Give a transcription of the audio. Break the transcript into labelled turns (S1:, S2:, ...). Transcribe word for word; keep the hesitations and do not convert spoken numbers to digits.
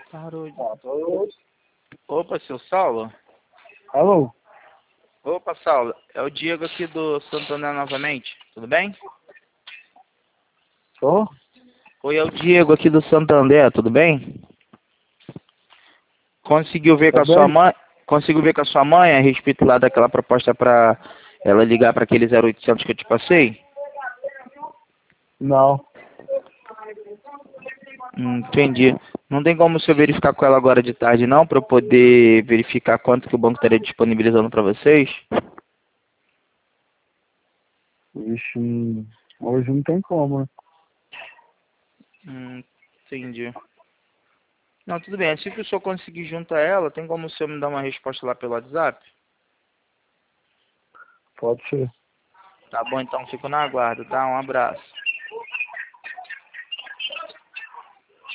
S1: Parou. de-
S2: Alô?
S1: Opa, seu Saulo?
S2: Alô?
S1: Opa, Saulo. É o Diego aqui do Santander novamente. Tudo bem?
S2: Tô?
S1: Oi, é o Diego aqui do Santander. Tudo bem? Conseguiu ver com
S2: Tá
S1: a sua
S2: bem?
S1: mãe? Conseguiu ver com a sua mãe a respeito lá daquela proposta pra ela ligar para aquele zero oitocentos que eu te passei?
S2: Não.
S1: Hum, entendi. Não tem como você verificar com ela agora de tarde não, para eu poder verificar quanto que o banco estaria disponibilizando para vocês?
S2: Ixi, hum, hoje não tem como, né?
S1: Hum, entendi. Não, tudo bem. Assim que o senhor conseguir junto a ela, tem como o senhor me dar uma resposta lá pelo WhatsApp?
S2: Pode ser.
S1: Tá bom, então fico na aguardo, tá? Um abraço.